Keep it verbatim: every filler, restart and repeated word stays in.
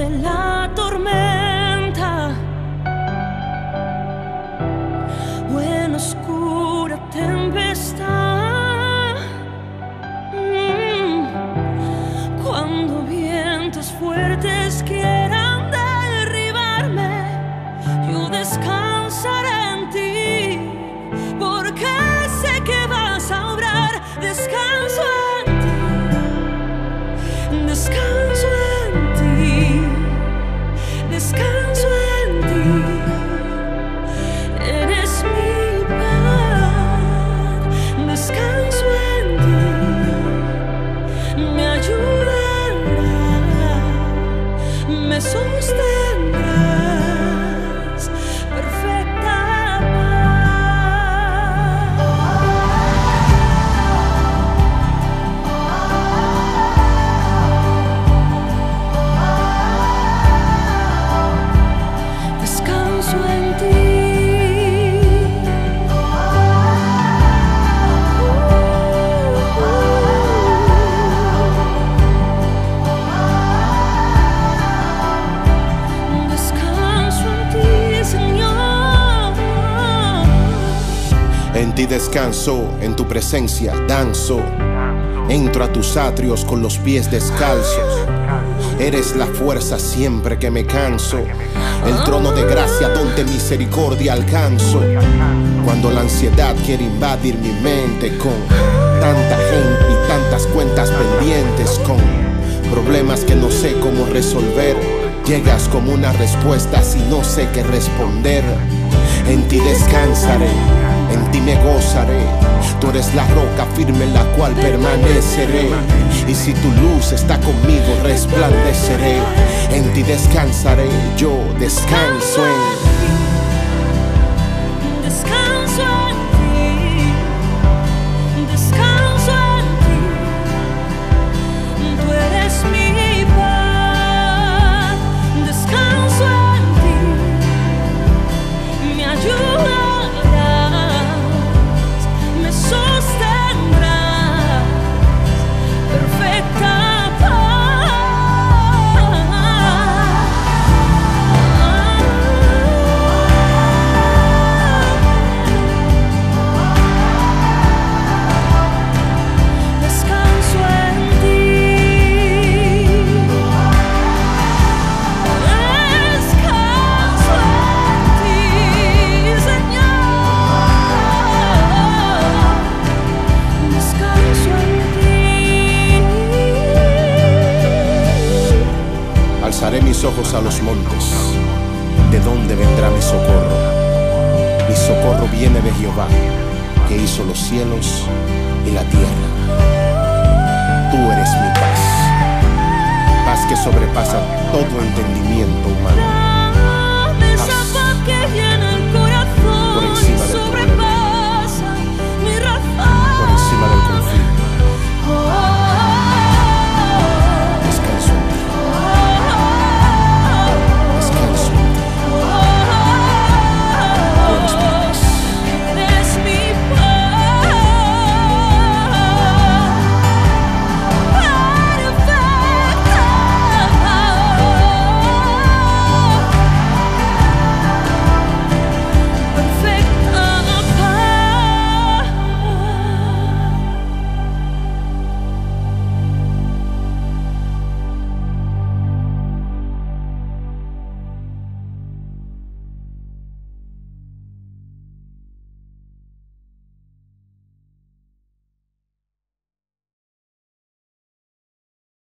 de la tormenta o en oscura tempestad, mm, cuando vientos fuertes quieran derribarme, yo descansaré en ti, porque sé que vas a obrar. Descanso en ti, descanso en ti, descanso en ti. Eres mi paz, descanso en ti, me ayudarás, me sostendrás, perfecta En ti descanso, en tu presencia danzo. Entro a tus atrios con los pies descalzos. Eres la fuerza siempre que me canso, el trono de gracia donde misericordia alcanzo. Cuando la ansiedad quiere invadir mi mente con tanta gente y tantas cuentas pendientes, con problemas que no sé cómo resolver, llegas como una respuesta si no sé qué responder. En ti descansaré, en ti me gozaré. Tú eres la roca firme en la cual permaneceré. Y si tu luz está conmigo, resplandeceré. En ti descansaré, yo descanso en ti. Descanso en ti, descanso en ti. Tú eres mi paz, descanso en ti, me ayudarás, me sostendrás, perfecta alzaré mis ojos a los montes, ¿de dónde vendrá mi socorro? Mi socorro viene de Jehová, que hizo los cielos y la tierra. Tú eres mi paz, paz que sobrepasa todo entendimiento humano. Dame esa paz que llena